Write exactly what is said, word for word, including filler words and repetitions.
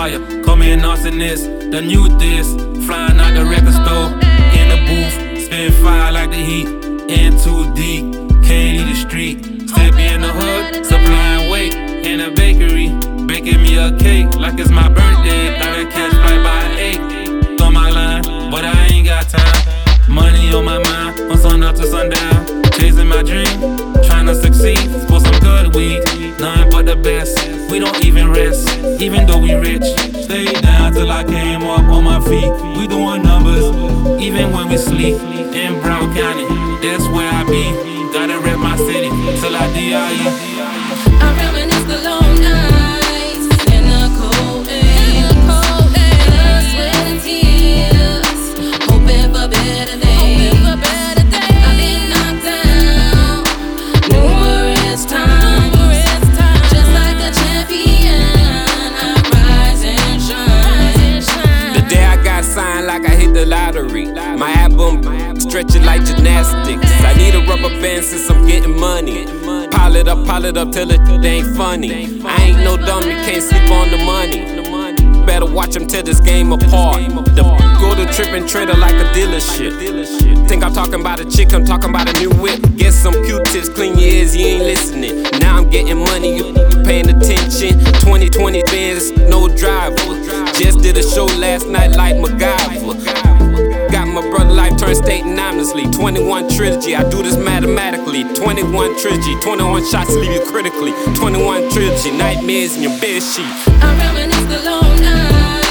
fire. Call me an arsonist, the new this. Flying out the record store, in the booth. Spin fire like the heat, in too deep. Can't eat the street, still be in the hood. Supplying weight in a bakery. Baking me a cake like it's my birthday. Thought I'd catch flight by eight. On my line, but I ain't got time. Money on my mind, from sun up to sundown. Chasing my dream, trying to succeed. For some good weed, nothing but the best. We don't even rest, even though we rich. Stay down till I came up on my feet. We doing numbers, even when we sleep. In Brown County, that's where I be. Gotta rep my city till I D I E. I reminisce the long nights in the cold air, blood, sweat and tears, hoping for better days. I've been knocked down numerous times, just like a champion. I rise and shine. The day I got signed, like I hit the lottery. My album stretching like gymnastics. I need a rubber band since I'm getting money. Pile it up, pile it up till it ain't funny. I ain't no dummy, can't sleep on the money. Better watch them tear this game apart. The go to trip and trader like a dealership. Think I'm talking about a chick, I'm talking about a new whip. Get some Q-tips, clean your ears, you ain't listening. Now I'm getting money, you paying attention. twenty twenty Benz, no driver. Just did a show last night like MacGyver. Got my brother life turned state anonymously. twenty-one trilogy, I do this mathematically. twenty-one trilogy, twenty-one shots leave you critically. twenty-one trilogy, nightmares in your bed sheet. I reminisce the long nights.